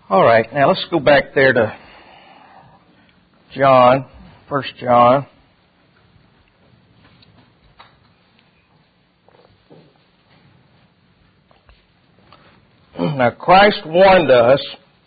All right, now let's go back there to John, 1 John. Now, Christ warned us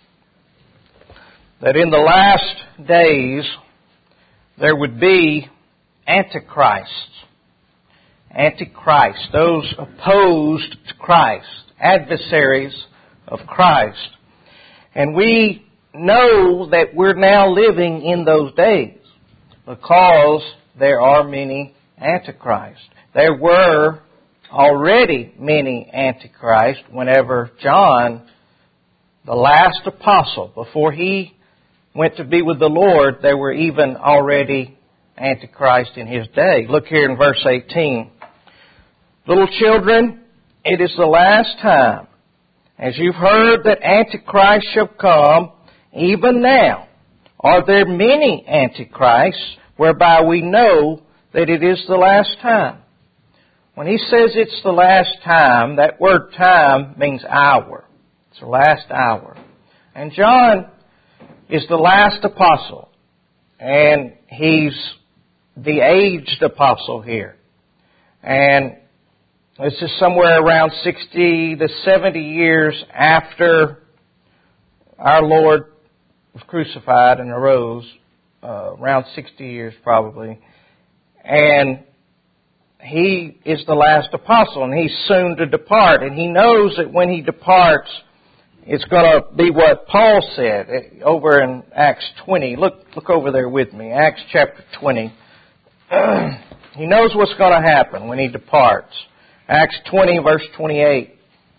that in the last days there would be antichrists. Antichrists, those opposed to Christ, adversaries of Christ. And we know that we're now living in those days because there are many antichrists. There were already many antichrists whenever John, the last apostle, before he went to be with the Lord, there were even already antichrists in his day. Look here in verse 18. Little children, it is the last time. As you've heard that Antichrist shall come, even now are there many antichrists, whereby we know that it is the last time. When he says it's the last time, that word time means hour. It's the last hour. And John is the last apostle. And he's the aged apostle here. And this is somewhere around 60 to 70 years after our Lord was crucified and arose, around 60 years probably. And he is the last apostle, and he's soon to depart. And he knows that when he departs, it's going to be what Paul said over in Acts 20. Look over there with me, Acts chapter 20. He knows what's going to happen when he departs. Acts 20, verse 28.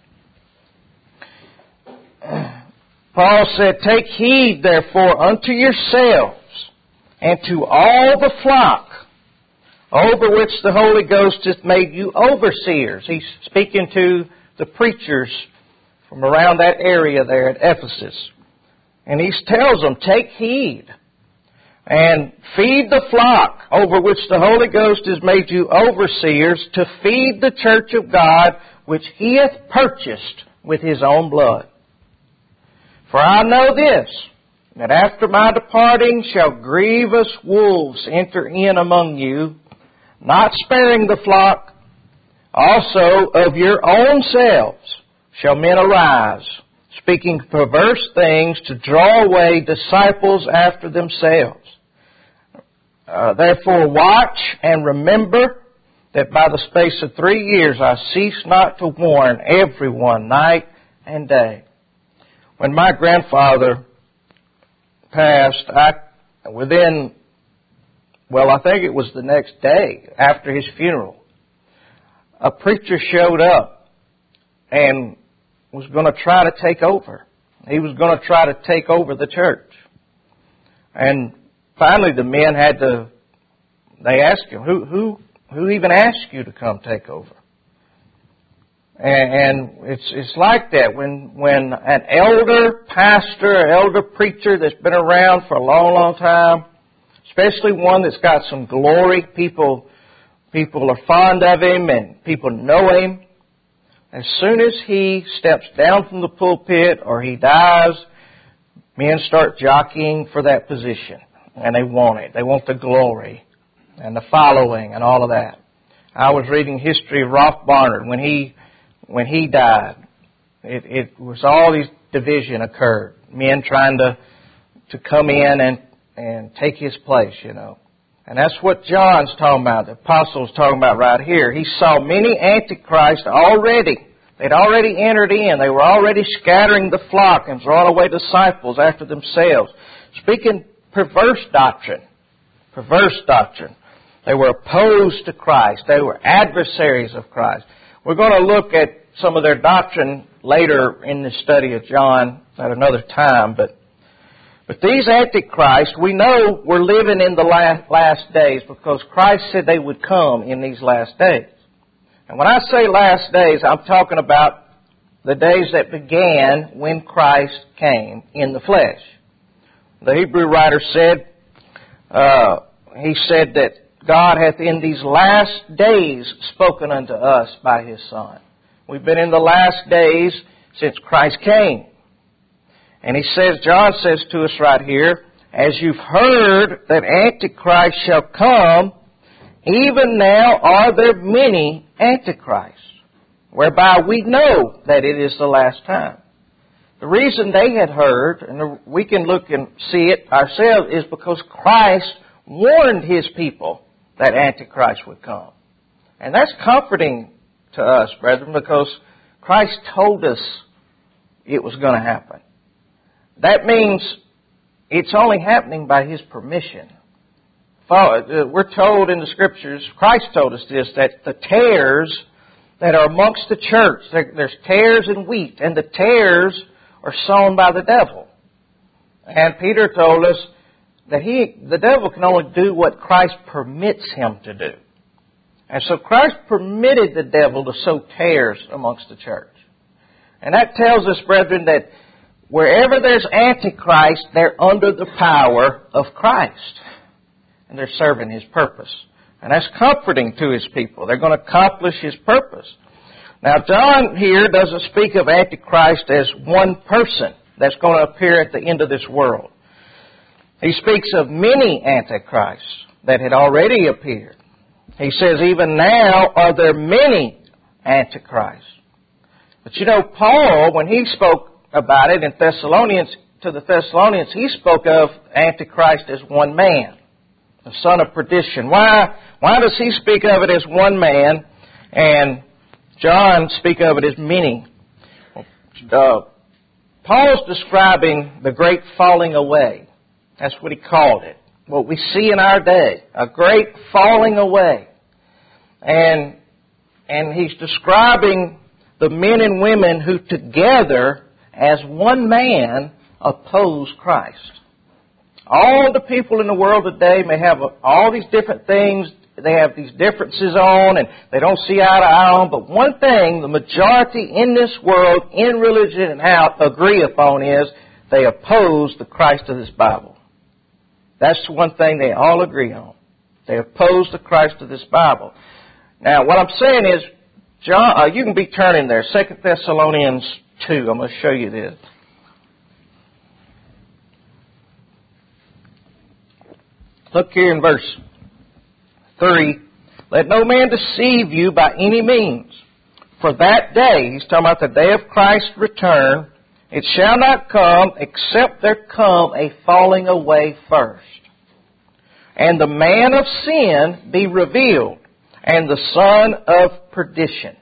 Paul said, "Take heed, therefore, unto yourselves and to all the flock over which the Holy Ghost hath made you overseers." He's speaking to the preachers from around that area there at Ephesus. And he tells them, take heed and feed the flock over which the Holy Ghost has made you overseers, to feed the church of God which he hath purchased with his own blood. For I know this, that after my departing shall grievous wolves enter in among you, not sparing the flock. Also of your own selves shall men arise, speaking perverse things to draw away disciples after themselves. Therefore watch and remember that by the space of 3 years I cease not to warn everyone night and day. When my grandfather passed, I think it was the next day after his funeral, a preacher showed up and was going to try to take over. He was going to try to take over the church. And finally the men they asked him, who even asked you to come take over? And it's like that when an elder pastor, elder preacher that's been around for a long, long time, especially one that's got some glory, people are fond of him and people know him. As soon as he steps down from the pulpit or he dies, men start jockeying for that position. And they want it. They want the glory and the following and all of that. I was reading history of Rolf Barnard when he died. It was all these division occurred. Men trying to come in and take his place, you know. And that's what John's talking about, the apostle's talking about right here. He saw many antichrists already. They'd already entered in. They were already scattering the flock and drawing away disciples after themselves. Speaking perverse doctrine. Perverse doctrine. They were opposed to Christ. They were adversaries of Christ. We're going to look at some of their doctrine later in the study of John at another time, but these antichrists, we know we're living in the last days because Christ said they would come in these last days. And when I say last days, I'm talking about the days that began when Christ came in the flesh. The Hebrew writer said, he said that God hath in these last days spoken unto us by His Son. We've been in the last days since Christ came. And he says, John says to us right here, as you've heard that Antichrist shall come, even now are there many Antichrists, whereby we know that it is the last time. The reason they had heard, and we can look and see it ourselves, is because Christ warned His people that Antichrist would come. And that's comforting to us, brethren, because Christ told us it was going to happen. That means it's only happening by His permission. We're told in the Scriptures, Christ told us this, that the tares that are amongst the church, there's tares in wheat, and the tares are sown by the devil. And Peter told us that the devil can only do what Christ permits him to do. And so Christ permitted the devil to sow tares amongst the church. And that tells us, brethren, that wherever there's Antichrist, they're under the power of Christ. And they're serving His purpose. And that's comforting to His people. They're going to accomplish His purpose. Now, John here doesn't speak of Antichrist as one person that's going to appear at the end of this world. He speaks of many Antichrists that had already appeared. He says, even now are there many Antichrists. But you know, Paul, when he spoke about it in to the Thessalonians, he spoke of Antichrist as one man, the son of perdition. Why does he speak of it as one man and John speak of it as many? Paul's describing the great falling away. That's what he called it. What we see in our day, a great falling away. And he's describing the men and women who together, as one man, oppose Christ. All the people in the world today may have all these different things they have these differences on and they don't see eye to eye on, but one thing the majority in this world, in religion and out, agree upon is they oppose the Christ of this Bible. That's the one thing they all agree on. They oppose the Christ of this Bible. Now, what I'm saying is, John, you can be turning there, 2 Thessalonians 2. I'm going to show you this. Look here in verse 3. Let no man deceive you by any means. For that day, he's talking about the day of Christ's return, it shall not come except there come a falling away first. And the man of sin be revealed, and the son of perdition.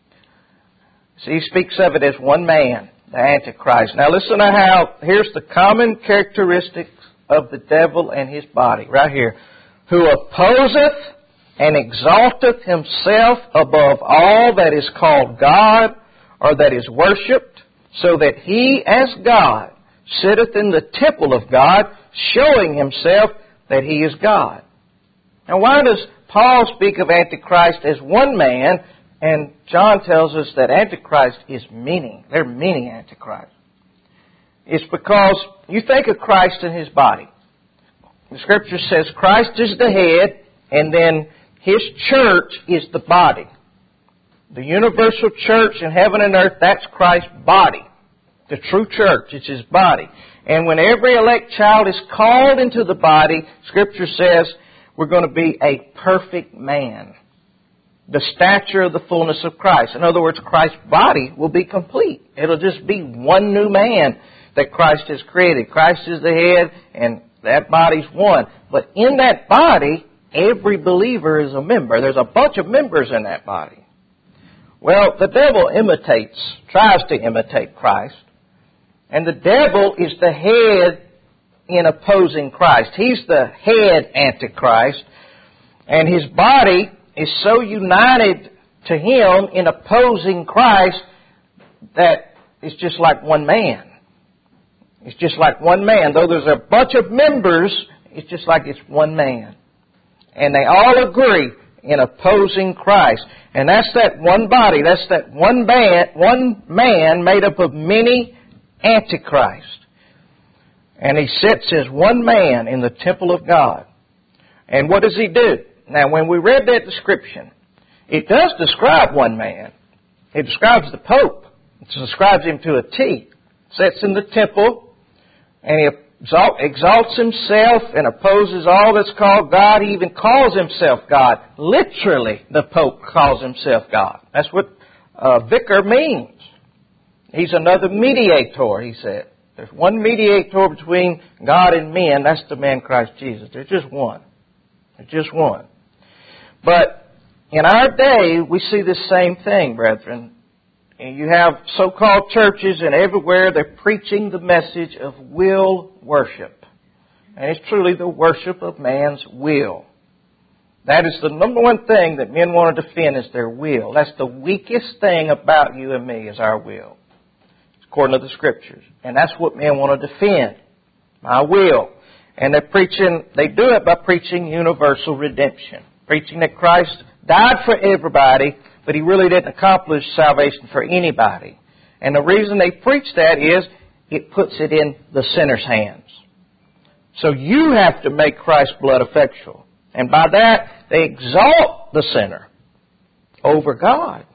So he speaks of it as one man, the Antichrist. Now listen to how, here's the common characteristics of the devil and his body, right here. Who opposeth and exalteth himself above all that is called God, or that is worshipped, so that he as God sitteth in the temple of God, showing himself that he is God. Now why does Paul speak of Antichrist as one man, and John tells us that Antichrist is many? There are many Antichrists. It's because you think of Christ and His body. The Scripture says Christ is the head, and then His church is the body. The universal church in heaven and earth, that's Christ's body. The true church, it's His body. And when every elect child is called into the body, Scripture says we're going to be a perfect man. The stature of the fullness of Christ. In other words, Christ's body will be complete. It'll just be one new man that Christ has created. Christ is the head, and that body's one. But in that body, every believer is a member. There's a bunch of members in that body. Well, the devil tries to imitate Christ. And the devil is the head in opposing Christ. He's the head Antichrist. And his body is so united to him in opposing Christ that it's just like one man. It's just like one man. Though there's a bunch of members, it's just like it's one man. And they all agree in opposing Christ. And that's that one body. That's that one man made up of many Antichrists. And he sits as one man in the temple of God. And what does he do? Now, when we read that description, it does describe one man. It describes the Pope. It describes him to a T. Sits in the temple, And he exalts himself and opposes all that's called God. He even calls himself God. Literally, the Pope calls himself God. That's what vicar means. He's another mediator, he said. There's one mediator between God and men. That's the man Christ Jesus. There's just one. There's just one. But in our day, we see the same thing, brethren. And you have so-called churches, and everywhere they're preaching the message of will worship. And it's truly the worship of man's will. That is the number one thing that men want to defend, is their will. That's the weakest thing about you and me, is our will, according to the Scriptures. And that's what men want to defend, my will. And they do it by preaching universal redemption, preaching that Christ died for everybody, but He really didn't accomplish salvation for anybody. And the reason they preach that is it puts it in the sinner's hands. So you have to make Christ's blood effectual. And by that, they exalt the sinner over God.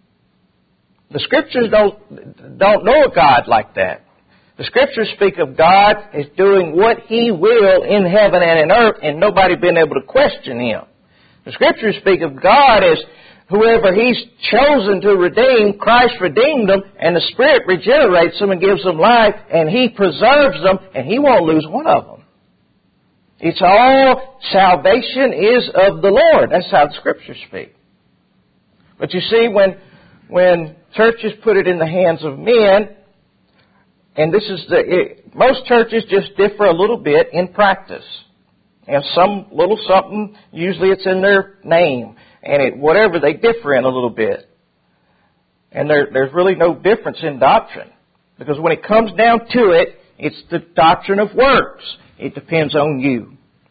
The Scriptures don't know a God like that. The Scriptures speak of God as doing what He will in heaven and in earth, and nobody being able to question Him. The Scriptures speak of God as whoever He's chosen to redeem, Christ redeemed them, and the Spirit regenerates them and gives them life, and He preserves them, and He won't lose one of them. It's all salvation is of the Lord. That's how the Scriptures speak. But you see, when churches put it in the hands of men, and this is most churches just differ a little bit in practice. And some little something, usually it's in their name. And whatever, they differ in a little bit. And there's really no difference in doctrine. Because when it comes down to it, it's the doctrine of works. It depends on you.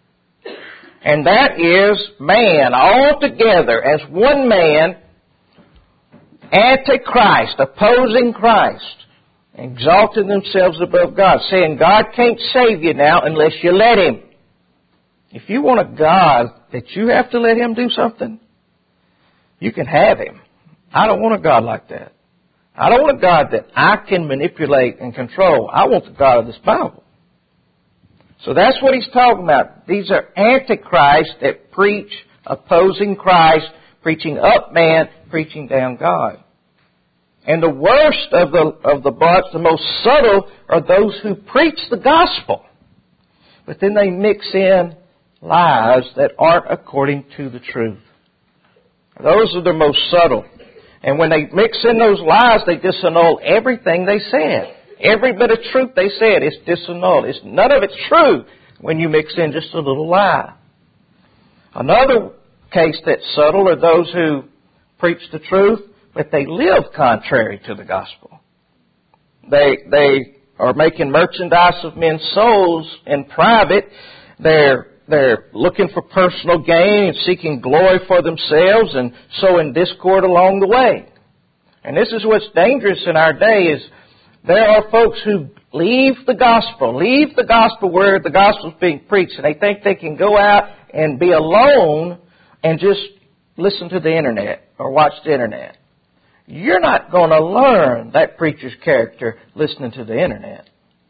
And that is man all together as one man, antichrist, opposing Christ, exalting themselves above God, saying God can't save you now unless you let Him. If you want a God that you have to let Him do something, you can have Him. I don't want a God like that. I don't want a God that I can manipulate and control. I want the God of this Bible. So that's what he's talking about. These are antichrists that preach opposing Christ, preaching up man, preaching down God. And the worst of the bunch, the most subtle, are those who preach the gospel. But then they mix in lies that aren't according to the truth. Those are the most subtle. And when they mix in those lies, they disannul everything they said. Every bit of truth they said is disannulled. None of it's true when you mix in just a little lie. Another case that's subtle are those who preach the truth, but they live contrary to the gospel. They are making merchandise of men's souls in private. They're looking for personal gain and seeking glory for themselves and sowing discord along the way. And this is what's dangerous in our day is there are folks who leave the gospel where the gospel is being preached, and they think they can go out and be alone and just listen to the internet or watch the internet. You're not going to learn that preacher's character listening to the internet.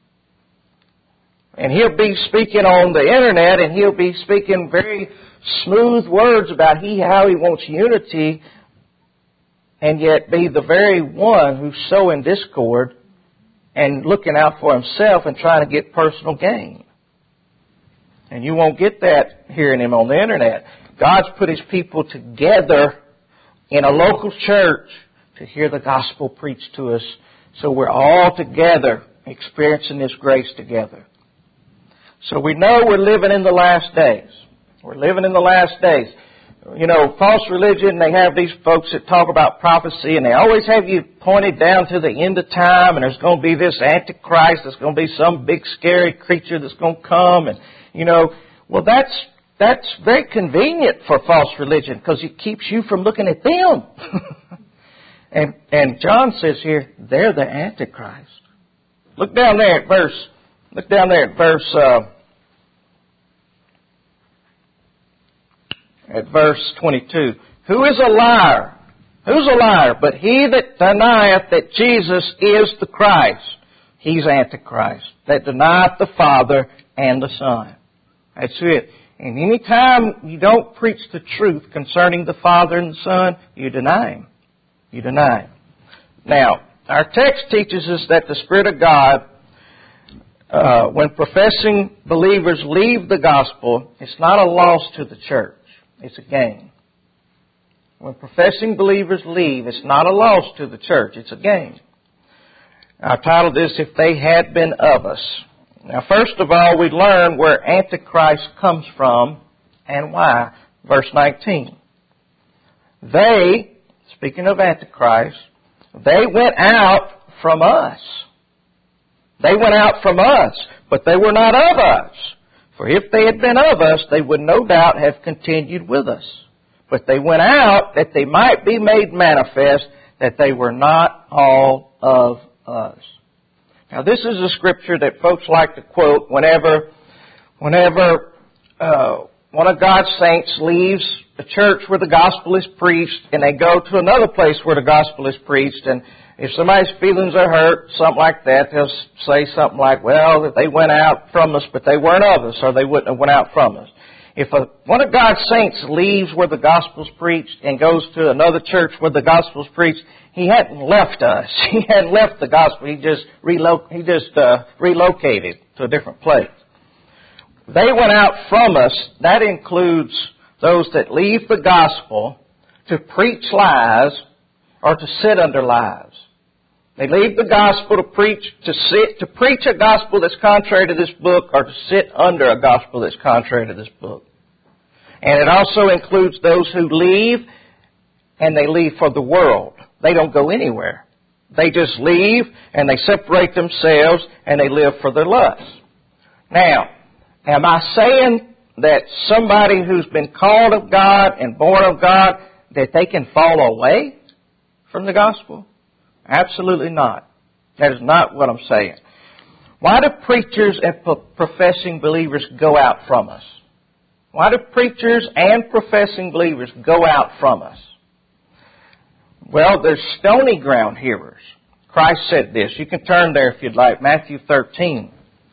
And he'll be speaking on the internet, and he'll be speaking very smooth words about how he wants unity, and yet be the very one who's sowing discord and looking out for himself and trying to get personal gain. And you won't get that hearing him on the internet. God's put His people together in a local church to hear the gospel preached to us, so we're all together experiencing this grace together. So we know we're living in the last days. We're living in the last days. You know, false religion, they have these folks that talk about prophecy, and they always have you pointed down to the end of time, and there's going to be this antichrist, there's going to be some big scary creature that's going to come, and, you know, well, that's very convenient for false religion, because it keeps you from looking at them. And John says here, they're the antichrist. Look down there at verse 22. Who is a liar? Who's a liar? But he that denieth that Jesus is the Christ. he's Antichrist, that denieth the Father and the Son. That's it. And any time you don't preach the truth concerning the Father and the Son, you deny Him. You deny Him. Now, our text teaches us that the Spirit of God, when professing believers leave the gospel, it's not a loss to the church. It's a gain. When professing believers leave, it's not a loss to the church. It's a gain. I titled this, If They Had Been of Us. Now, first of all, we learn where Antichrist comes from and why. Verse 19. They, speaking of Antichrist, they went out from us. They went out from us, but they were not of us. For if they had been of us, they would no doubt have continued with us. But they went out that they might be made manifest that they were not all of us. Now, this is a scripture that folks like to quote whenever one of God's saints leaves a church where the gospel is preached and they go to another place where the gospel is preached, and if somebody's feelings are hurt, something like that, they'll say something like, well, they went out from us, but they weren't of us, or they wouldn't have went out from us. If one of God's saints leaves where the gospel's preached and goes to another church where the gospel's preached, he hadn't left us. He hadn't left the gospel. He just relocated to a different place. They went out from us. That includes those that leave the gospel to preach lies or to sit under lies. They leave the gospel to preach a gospel that's contrary to this book, or to sit under a gospel that's contrary to this book. And it also includes those who leave, and they leave for the world. They don't go anywhere. They just leave, and they separate themselves, and they live for their lusts. Now, am I saying that somebody who's been called of God and born of God, that they can fall away from the gospel? Absolutely not. That is not what I'm saying. Why do preachers and professing believers go out from us? Why do preachers and professing believers go out from us? Well, there's stony ground hearers. Christ said this. You can turn there if you'd like. Matthew 13.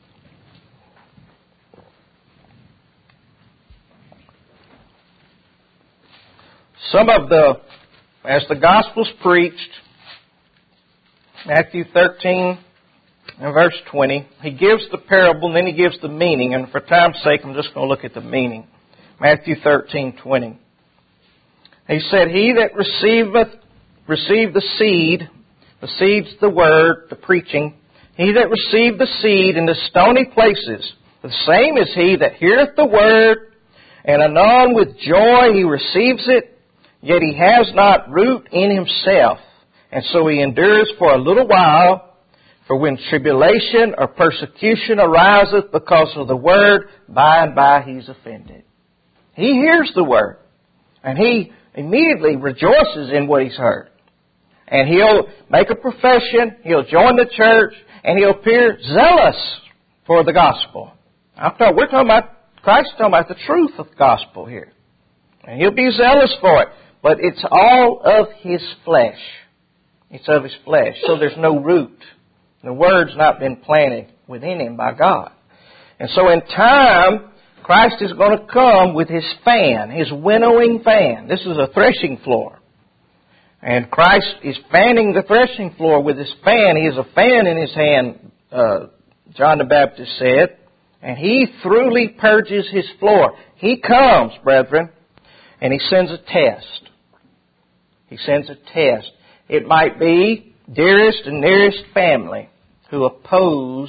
As the gospel's preached, Matthew 13 and verse 20, he gives the parable and then he gives the meaning. And for time's sake, I'm just going to look at the meaning. Matthew 13:20. He said, He that received the seed's the word, the preaching. He that received the seed in the stony places, the same is he that heareth the word, and anon with joy he receives it, yet he has not root in himself. And so he endures for a little while. For when tribulation or persecution ariseth because of the word, by and by he's offended. He hears the word, and he immediately rejoices in what he's heard. And he'll make a profession, he'll join the church, and he'll appear zealous for the gospel. Christ's talking about the truth of the gospel here. And he'll be zealous for it. But it's all of his flesh. It's of his flesh. So there's no root. The word's not been planted within him by God. And so in time, Christ is going to come with his fan, his winnowing fan. This is a threshing floor. And Christ is fanning the threshing floor with his fan. He has a fan in his hand, John the Baptist said. And he thoroughly purges his floor. He comes, brethren, and he sends a test. He sends a test. It might be dearest and nearest family who oppose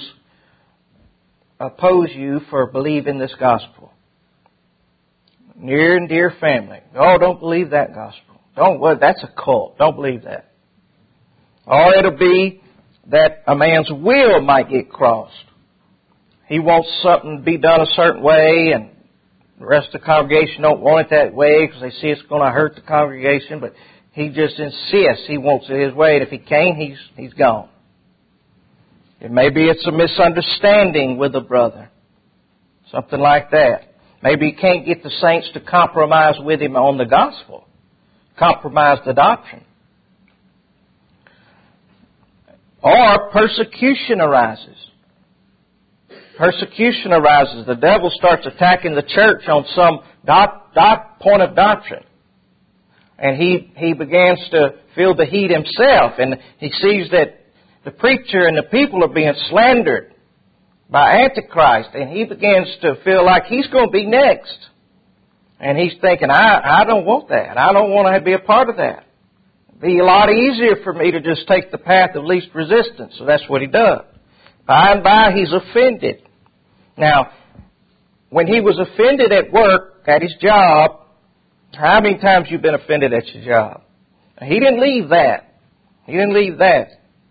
you for believing this gospel. Near and dear family. Oh, don't believe that gospel. That's a cult. Don't believe that. Or it'll be that a man's will might get crossed. He wants something to be done a certain way, and the rest of the congregation don't want it that way because they see it's going to hurt the congregation, but he just insists he wants it his way, and if he can't, he's gone. Maybe it's a misunderstanding with a brother. Something like that. Maybe he can't get the saints to compromise with him on the gospel. Compromise the doctrine. Or persecution arises. Persecution arises. The devil starts attacking the church on some point of doctrine. And he begins to feel the heat himself. And he sees that the preacher and the people are being slandered by Antichrist. And he begins to feel like he's going to be next. And he's thinking, I don't want that. I don't want to be a part of that. It'd be a lot easier for me to just take the path of least resistance. So that's what he does. By and by, he's offended. Now, when he was offended at work, at his job, how many times you've been offended at your job? He didn't leave that. He didn't leave that.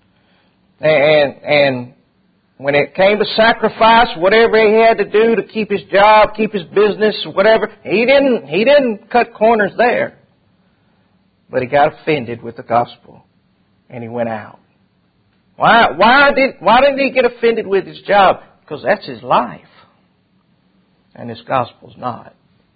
And when it came to sacrifice, whatever he had to do to keep his job, keep his business, whatever, he didn't cut corners there. But he got offended with the gospel, and he went out. Why didn't he get offended with his job? Because that's his life, and this gospel's not.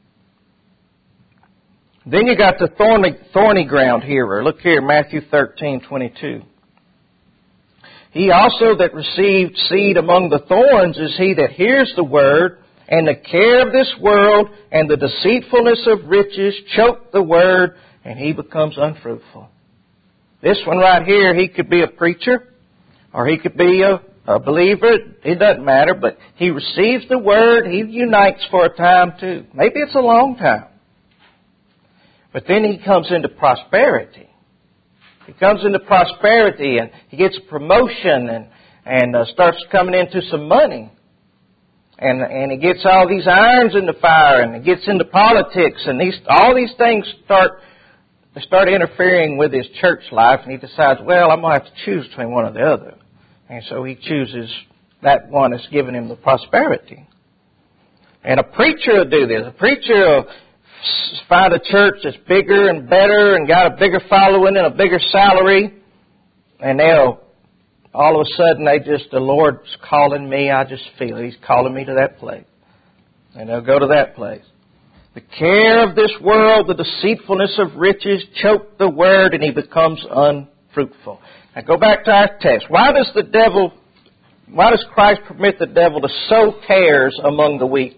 Then you got the thorny ground hearer. Look here, Matthew 13:22. He also that received seed among the thorns is he that hears the word, and the care of this world and the deceitfulness of riches choke the word, and he becomes unfruitful. This one right here, he could be a preacher, or he could be a believer. It doesn't matter, but he receives the word, he unites for a time too. Maybe it's a long time. But then he comes into prosperity. He comes into prosperity and he gets a promotion and starts coming into some money. And he gets all these irons in the fire and he gets into politics and all these things start interfering with his church life, and he decides, well, I'm going to have to choose between one or the other. And so he chooses that one that's giving him the prosperity. And a preacher will do this. A preacher will find a church that's bigger and better and got a bigger following and a bigger salary, and they'll all of a sudden the Lord's calling me. I just feel He's calling me to that place, and they'll go to that place. The care of this world, the deceitfulness of riches choke the word, and he becomes unfruitful. Now go back to our text. Why does Christ permit the devil to sow tares among the wheat?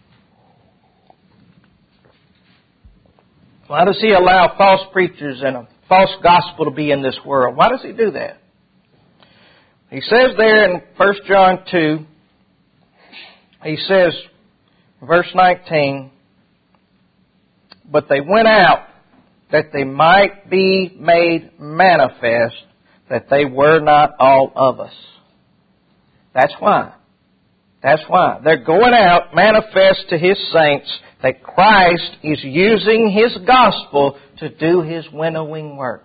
Why does he allow false preachers and a false gospel to be in this world? Why does he do that? He says there in 1 John 2, he says, verse 19, but they went out that they might be made manifest that they were not all of us. That's why. That's why. They're going out manifest to His saints that Christ is using His gospel to do His winnowing work.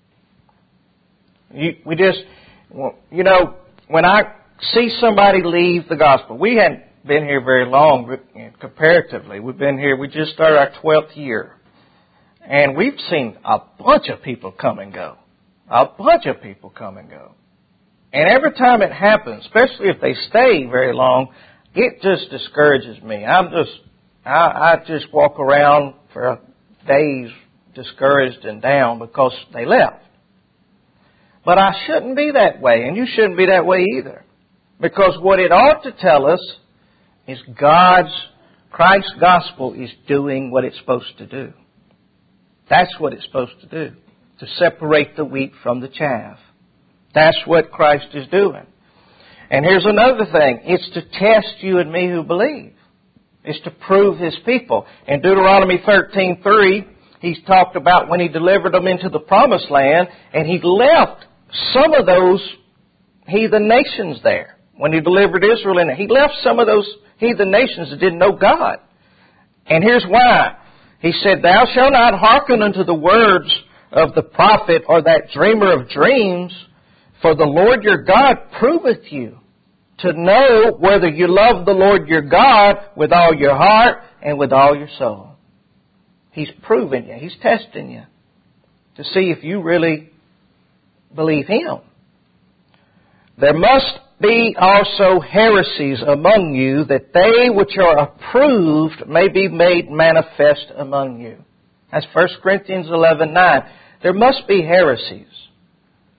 When I see somebody leave the gospel, we hadn't been here very long comparatively. We just started our 12th year. And we've seen a bunch of people come and go. A bunch of people come and go. And every time it happens, especially if they stay very long, it just discourages me. I just walk around for days discouraged and down because they left. But I shouldn't be that way, and you shouldn't be that way either. Because what it ought to tell us is Christ's gospel is doing what it's supposed to do. That's what it's supposed to do, to separate the wheat from the chaff. That's what Christ is doing. And here's another thing. It's to test you and me who believe. It's to prove His people. In Deuteronomy 13:3, He's talked about when He delivered them into the promised land, and He left some of those heathen nations there. When He delivered Israel in it, He left some of those heathen nations that didn't know God. And here's why. He said, thou shalt not hearken unto the words of the prophet or that dreamer of dreams, for the Lord your God proveth you to know whether you love the Lord your God with all your heart and with all your soul. He's proving you. He's testing you to see if you really believe Him. There must be also heresies among you, that they which are approved may be made manifest among you. That's 1 Corinthians 11:9. There must be heresies.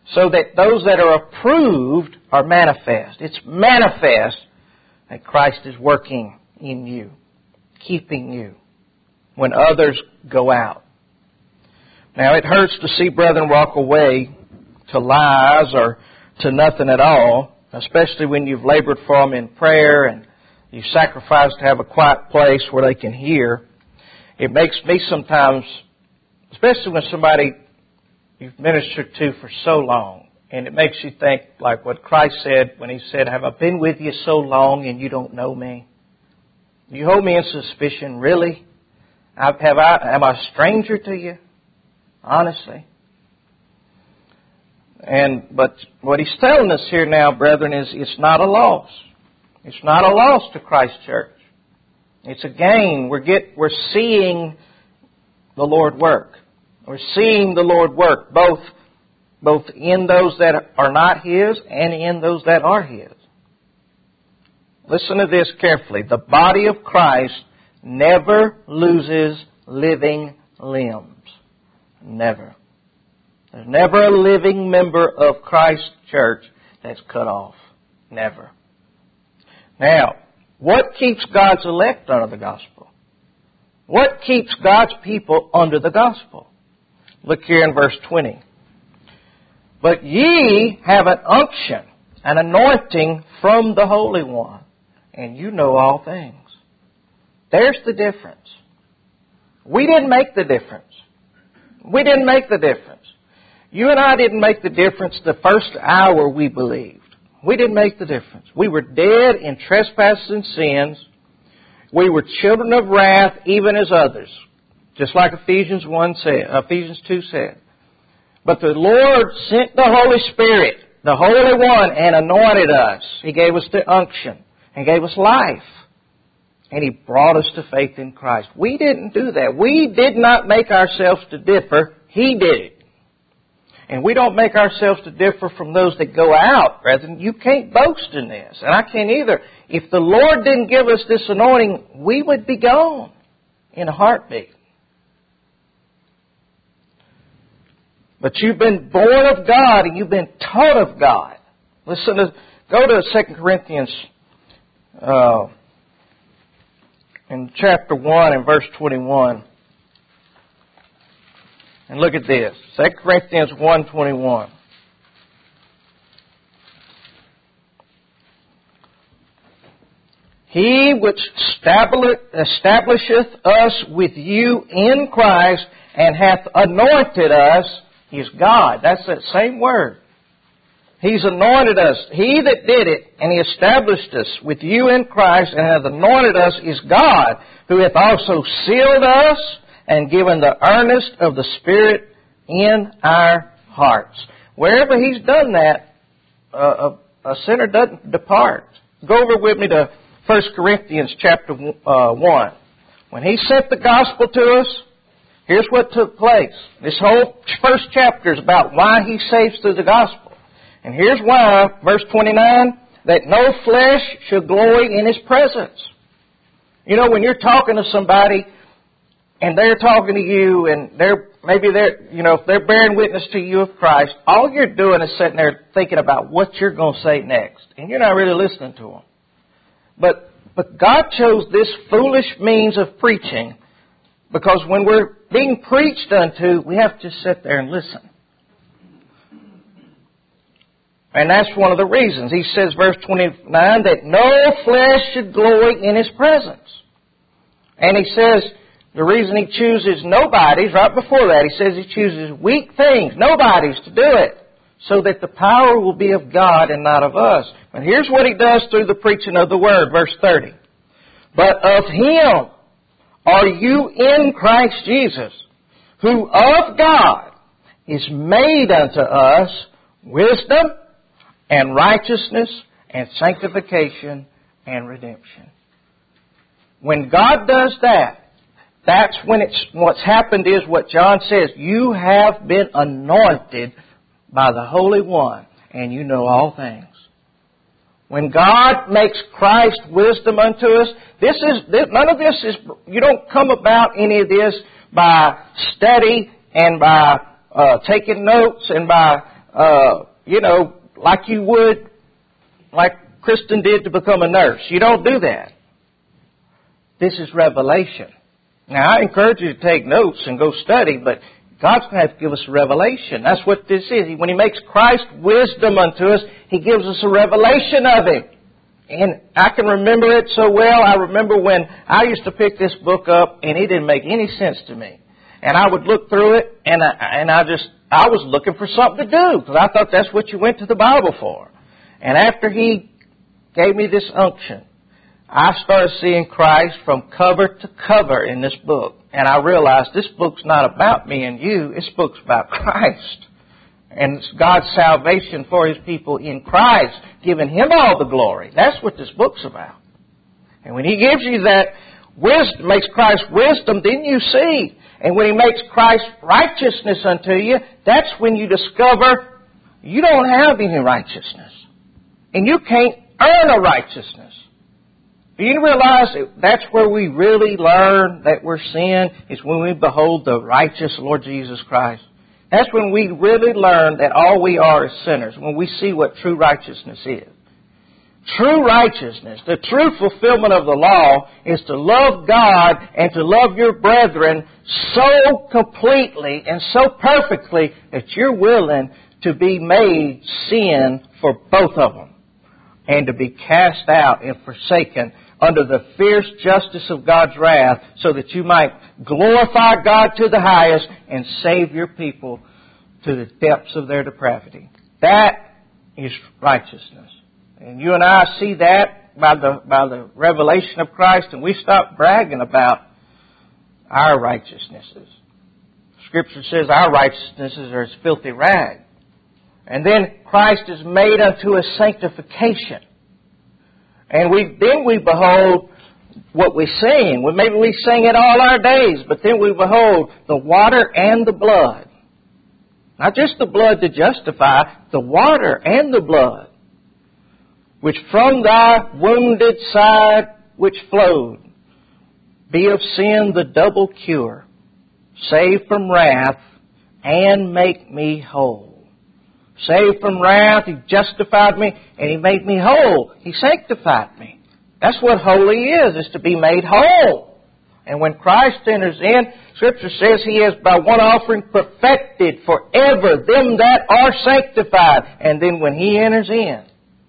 so that those that are approved are manifest. It's manifest that Christ is working in you, keeping you when others go out. Now, it hurts to see brethren walk away to lies or to nothing at all, especially when you've labored for them in prayer and you sacrifice to have a quiet place where they can hear. It makes me sometimes, especially when somebody you've ministered to for so long, and it makes you think like what Christ said when He said, have I been with you so long and you don't know me? You hold me in suspicion, really? Am I a stranger to you? Honestly. But what He's telling us here now, brethren, is it's not a loss. It's not a loss to Christ Church. It's a gain. We're seeing the Lord work. We're seeing the Lord work, both in those that are not His and in those that are His. Listen to this carefully. The body of Christ never loses living limbs. Never. There's never a living member of Christ's church that's cut off. Never. Now, what keeps God's elect under the gospel? What keeps God's people under the gospel? Look here in verse 20. But ye have an unction, an anointing from the Holy One, and you know all things. There's the difference. We didn't make the difference. We didn't make the difference. You and I didn't make the difference the first hour we believed. We didn't make the difference. We were dead in trespasses and sins. We were children of wrath, even as others. Just like Ephesians 2 said. But the Lord sent the Holy Spirit, the Holy One, and anointed us. He gave us the unction and gave us life. And He brought us to faith in Christ. We didn't do that. We did not make ourselves to differ. He did it. And we don't make ourselves to differ from those that go out, brethren. You can't boast in this. And I can't either. If the Lord didn't give us this anointing, we would be gone in a heartbeat. But you've been born of God and you've been taught of God. Go to 2 Corinthians in chapter 1 and verse 21. And look at this. 2 Corinthians 1:21. He which establisheth us with you in Christ and hath anointed us is God. That's that same word. He's anointed us. He that did it, and He established us with you in Christ and hath anointed us is God, who hath also sealed us and given the earnest of the Spirit in our hearts. Wherever He's done that, a sinner doesn't depart. Go over with me to 1 Corinthians chapter 1. When He sent the gospel to us, here's what took place. This whole first chapter is about why He saves through the gospel. And here's why, verse 29, that no flesh should glory in His presence. You know, when you're talking to somebody and they're talking to you and if they're bearing witness to you of Christ, all you're doing is sitting there thinking about what you're going to say next. And you're not really listening to them. But God chose this foolish means of preaching because when we're being preached unto, we have to sit there and listen. And that's one of the reasons. He says, verse 29, that no flesh should glory in His presence. And He says, the reason He chooses nobodies, right before that, He says He chooses weak things, nobodies to do it, so that the power will be of God and not of us. And here's what He does through the preaching of the Word, verse 30. But of Him are you in Christ Jesus, who of God is made unto us wisdom and righteousness and sanctification and redemption. When God does that, that's when what's happened is what John says, you have been anointed by the Holy One, and you know all things. When God makes Christ wisdom unto us, none of this is, you don't come about any of this by study and by taking notes and by like you would, like Kristen did to become a nurse. You don't do that. This is revelation. Now, I encourage you to take notes and go study, but God's going to have to give us a revelation. That's what this is. When He makes Christ wisdom unto us, He gives us a revelation of Him. And I can remember it so well. I remember when I used to pick this book up and it didn't make any sense to me. And I would look through it and I was looking for something to do because I thought that's what you went to the Bible for. And after He gave me this unction, I started seeing Christ from cover to cover in this book. And I realized this book's not about me and you. This book's about Christ. And it's God's salvation for His people in Christ, giving Him all the glory. That's what this book's about. And when He gives you that wisdom, makes Christ wisdom, then you see. And when He makes Christ righteousness unto you, that's when you discover you don't have any righteousness. And you can't earn a righteousness. Do you realize that's where we really learn that we're sin, is when we behold the righteous Lord Jesus Christ. That's when we really learn that all we are is sinners, when we see what true righteousness is. True righteousness, the true fulfillment of the law, is to love God and to love your brethren so completely and so perfectly that you're willing to be made sin for both of them and to be cast out and forsaken under the fierce justice of God's wrath, so that you might glorify God to the highest and save your people to the depths of their depravity. That is righteousness. And you and I see that by the revelation of Christ, and we stop bragging about our righteousnesses. Scripture says our righteousnesses are as filthy rags. And then Christ is made unto us sanctification. And then we behold what we sing. Well, maybe we sing it all our days, but then we behold the water and the blood. Not just the blood to justify, the water and the blood, which from thy wounded side which flowed, be of sin the double cure, save from wrath, and make me whole. Saved from wrath, He justified me, and He made me whole. He sanctified me. That's what holy is to be made whole. And when Christ enters in, Scripture says He has by one offering perfected forever them that are sanctified. And then when He enters in,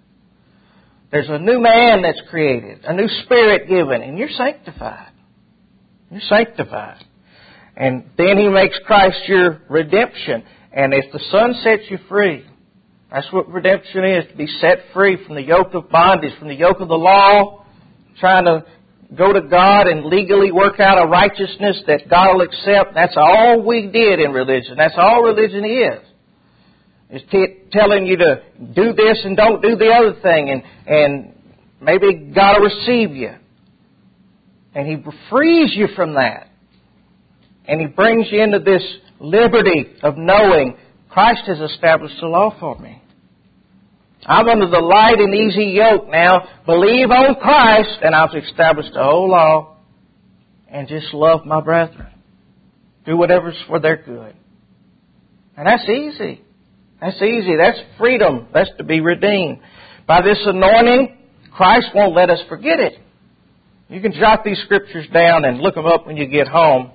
there's a new man that's created, a new spirit given, and you're sanctified. You're sanctified. And then He makes Christ your redemption. And if the Son sets you free, that's what redemption is, to be set free from the yoke of bondage, from the yoke of the law, trying to go to God and legally work out a righteousness that God will accept. That's all we did in religion. That's all religion is. It's telling you to do this and don't do the other thing, and maybe God will receive you. And He frees you from that. And He brings you into this liberty of knowing Christ has established the law for me. I'm under the light and easy yoke now. Believe on Christ, and I've established the whole law. And just love my brethren. Do whatever's for their good. And that's easy. That's easy. That's freedom. That's to be redeemed. By this anointing, Christ won't let us forget it. You can jot these scriptures down and look them up when you get home.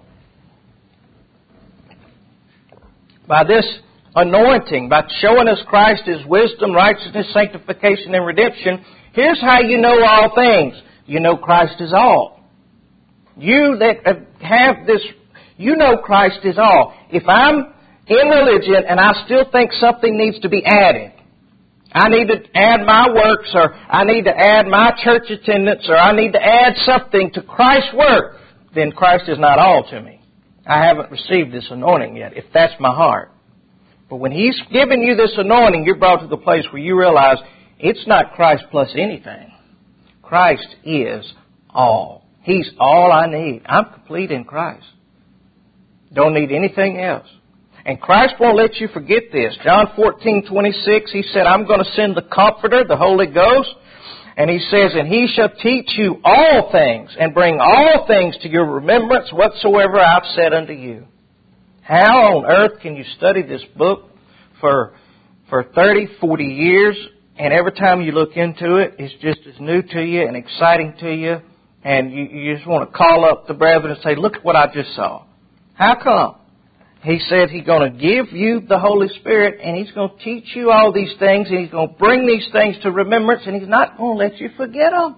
By this anointing, by showing us Christ is wisdom, righteousness, sanctification, and redemption, here's how you know all things. You know Christ is all. You that have this, you know Christ is all. If I'm in religion and I still think something needs to be added, I need to add my works, or I need to add my church attendance, or I need to add something to Christ's work, then Christ is not all to me. I haven't received this anointing yet, if that's my heart. But when He's given you this anointing, you're brought to the place where you realize it's not Christ plus anything. Christ is all. He's all I need. I'm complete in Christ. Don't need anything else. And Christ won't let you forget this. John 14:26, He said, I'm going to send the Comforter, the Holy Ghost. And He says, and He shall teach you all things, and bring all things to your remembrance whatsoever I've said unto you. How on earth can you study this book for for 30, 40 years, and every time you look into it, it's just as new to you and exciting to you, and you just want to call up the brethren and say, look at what I just saw. How come? He said He's going to give you the Holy Spirit, and He's going to teach you all these things, and He's going to bring these things to remembrance, and He's not going to let you forget them.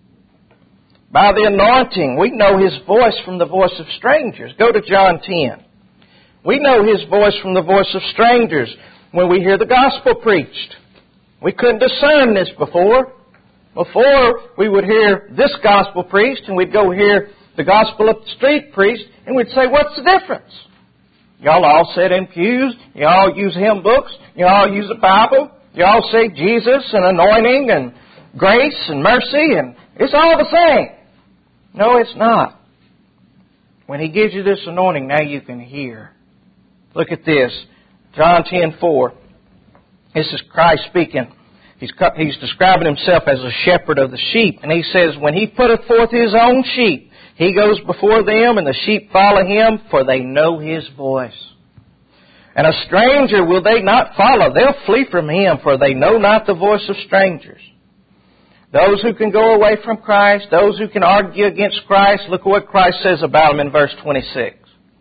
By the anointing, we know His voice from the voice of strangers. Go to John 10. We know His voice from the voice of strangers when we hear the gospel preached. We couldn't discern this before. Before, we would hear this gospel preached, and we'd go hear the gospel up the street preached, and we'd say, what's the difference? Y'all all sit in pews. You all use hymn books. You all use the Bible. You all say Jesus and anointing and grace and mercy, and it's all the same. No, it's not. When He gives you this anointing, now you can hear. Look at this. John 10:4. This is Christ speaking. He's describing Himself as a shepherd of the sheep. And He says, when He putteth forth His own sheep, He goes before them, and the sheep follow Him, for they know His voice. And a stranger will they not follow. They'll flee from Him, for they know not the voice of strangers. Those who can go away from Christ, those who can argue against Christ, look at what Christ says about them in verse 26.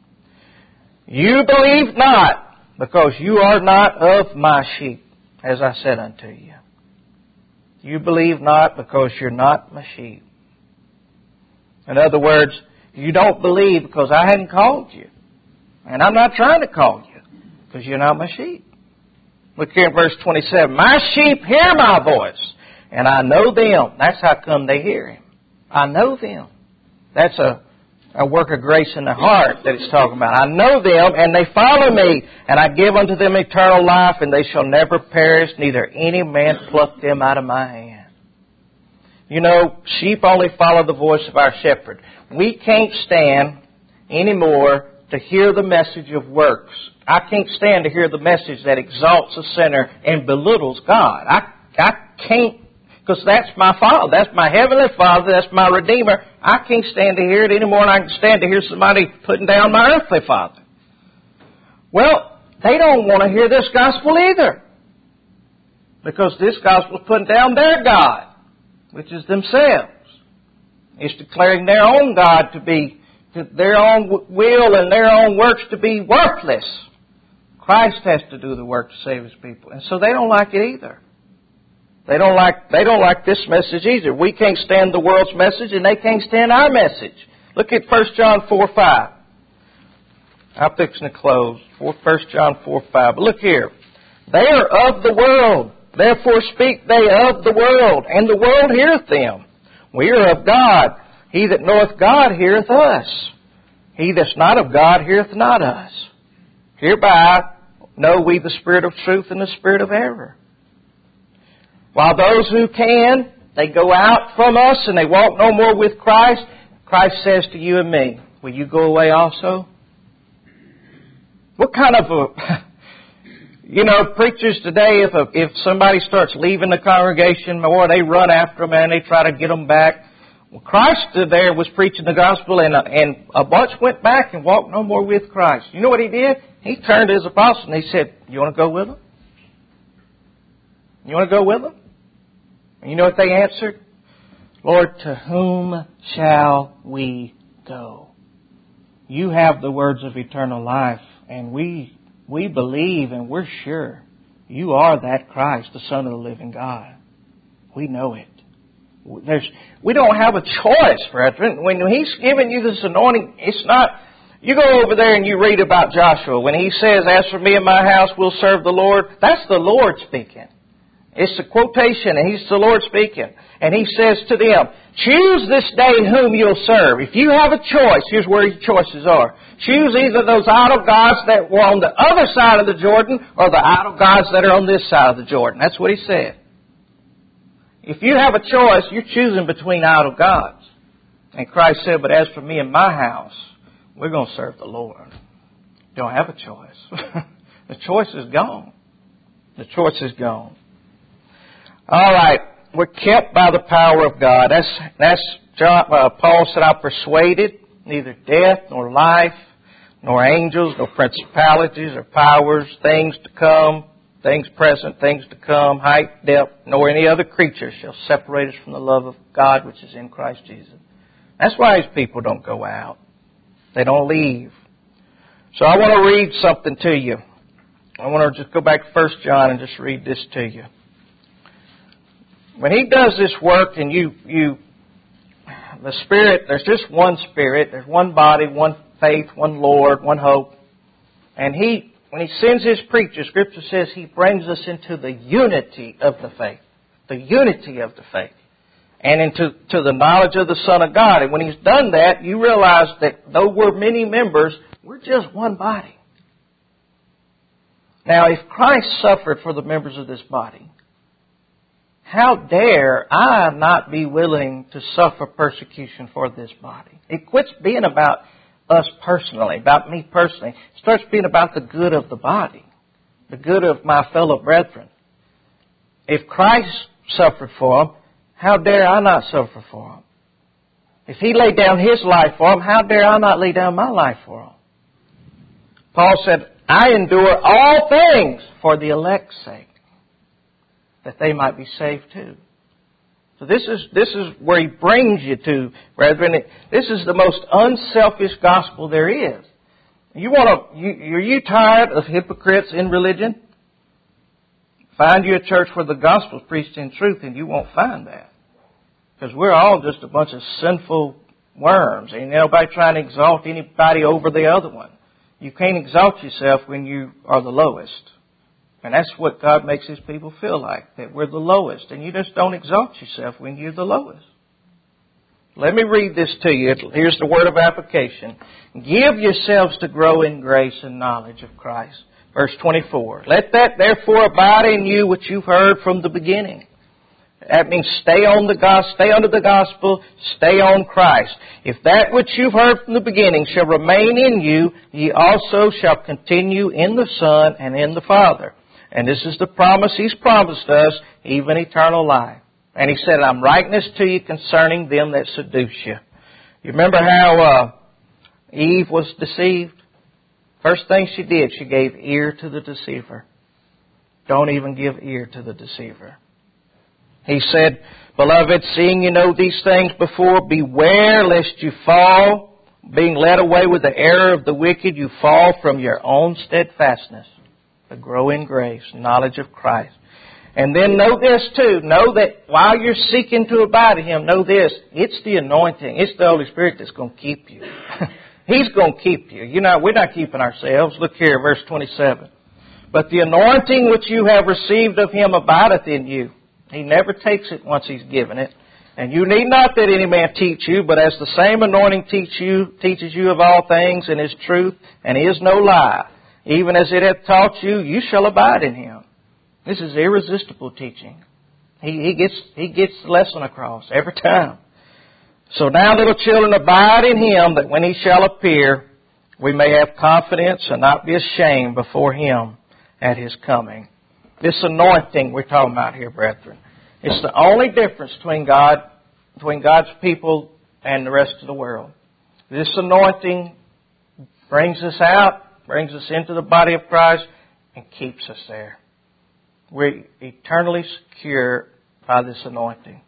You believe not, because you are not of my sheep, as I said unto you. You believe not because you're not my sheep. In other words, you don't believe because I hadn't called you. And I'm not trying to call you because you're not my sheep. Look here in verse 27. My sheep hear my voice, and I know them. That's how come they hear Him. I know them. That's a work of grace in the heart that it's talking about. I know them, and they follow me, and I give unto them eternal life, and they shall never perish, neither any man pluck them out of my hand. You know, sheep only follow the voice of our shepherd. We can't stand anymore to hear the message of works. I can't stand to hear the message that exalts a sinner and belittles God. I can't, because that's my Father. That's my Heavenly Father. That's my Redeemer. I can't stand to hear it anymore than I can stand to hear somebody putting down my earthly father. Well, they don't want to hear this gospel either, because this gospel is putting down their God, which is themselves. It's declaring their own God to be, their own will and their own works to be worthless. Christ has to do the work to save His people. And so they don't like it either. They don't like this message either. We can't stand the world's message, and they can't stand our message. Look at 1 John 4:5. I'm fixing to close. 1 John 4:5. But look here. They are of the world. Therefore speak they of the world, and the world heareth them. We are of God. He that knoweth God heareth us. He that's not of God heareth not us. Hereby know we the spirit of truth and the spirit of error. While those who can, they go out from us and they walk no more with Christ, Christ says to you and me, will you go away also? What kind of preachers today, if somebody starts leaving the congregation, or they run after them and they try to get them back. Well, Christ there was preaching the gospel, and a bunch went back and walked no more with Christ. You know what He did? He turned to His apostles and He said, you want to go with them? You want to go with them? And you know what they answered? Lord, to whom shall we go? You have the words of eternal life, and we believe and we're sure you are that Christ, the Son of the living God. We know it. We don't have a choice, brethren. When He's giving you this anointing, it's not... You go over there and you read about Joshua. When he says, as for me and my house, we'll serve the Lord, that's the Lord speaking. It's a quotation, and He's the Lord speaking. And He says to them, choose this day whom you'll serve. If you have a choice, here's where your choices are. Choose either those idol gods that were on the other side of the Jordan or the idol gods that are on this side of the Jordan. That's what He said. If you have a choice, you're choosing between idol gods. And Christ said, but as for me and my house, we're going to serve the Lord. Don't have a choice. The choice is gone. The choice is gone. All right. We're kept by the power of God. That's Paul said, I'm persuaded neither death nor life, nor angels, nor principalities or powers, things to come, things present, things to come, height, depth, nor any other creature shall separate us from the love of God which is in Christ Jesus. That's why His people don't go out. They don't leave. So I want to read something to you. I want to just go back to 1 John and just read this to you. When He does this work and the Spirit, there's just one Spirit, there's one body, one faith, one Lord, one hope. And when He sends His preachers, Scripture says He brings us into the unity of the faith. The unity of the faith. And into the knowledge of the Son of God. And when He's done that, you realize that though we're many members, we're just one body. Now, if Christ suffered for the members of this body, how dare I not be willing to suffer persecution for this body? It quits being about us personally, about me personally. It starts being about the good of the body, the good of my fellow brethren. If Christ suffered for them, how dare I not suffer for them? If He laid down His life for them, how dare I not lay down my life for them? Paul said, I endure all things for the elect's sake, that they might be saved too. So this is where He brings you to, brethren. This is the most unselfish gospel there is. Are you tired of hypocrites in religion? Find you a church where the gospel is preached in truth, and you won't find that. Because we're all just a bunch of sinful worms. Ain't nobody trying to exalt anybody over the other one. You can't exalt yourself when you are the lowest. And that's what God makes His people feel like, that we're the lowest. And you just don't exalt yourself when you're the lowest. Let me read this to you. Here's the word of application. Give yourselves to grow in grace and knowledge of Christ. Verse 24. Let that therefore abide in you which you've heard from the beginning. That means stay under the gospel, stay on Christ. If that which you've heard from the beginning shall remain in you, ye also shall continue in the Son and in the Father. And this is the promise He's promised us, even eternal life. And He said, I'm writing this to you concerning them that seduce you. You remember how Eve was deceived? First thing she did, she gave ear to the deceiver. Don't even give ear to the deceiver. He said, Beloved, seeing you know these things before, beware lest you fall, being led away with the error of the wicked, you fall from your own steadfastness. To grow in grace, knowledge of Christ. And then know this too. Know that while you're seeking to abide in Him, know this. It's the anointing. It's the Holy Spirit that's going to keep you. He's going to keep you. We're not keeping ourselves. Look here, verse 27. But the anointing which you have received of Him abideth in you. He never takes it once He's given it. And you need not that any man teach you, but as the same anointing teaches you of all things and is truth and is no lie, even as it hath taught you, you shall abide in Him. This is irresistible teaching. He gets the lesson across every time. So now, little children, abide in Him, that when He shall appear, we may have confidence and not be ashamed before Him at His coming. This anointing we're talking about here, brethren, it's the only difference between God's people and the rest of the world. This anointing brings us out, brings us into the body of Christ, and keeps us there. We're eternally secure by this anointing.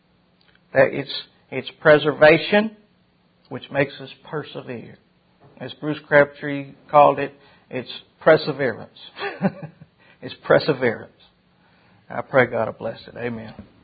That it's preservation, which makes us persevere. As Bruce Crabtree called it, it's perseverance. It's perseverance. I pray God will bless it. Amen.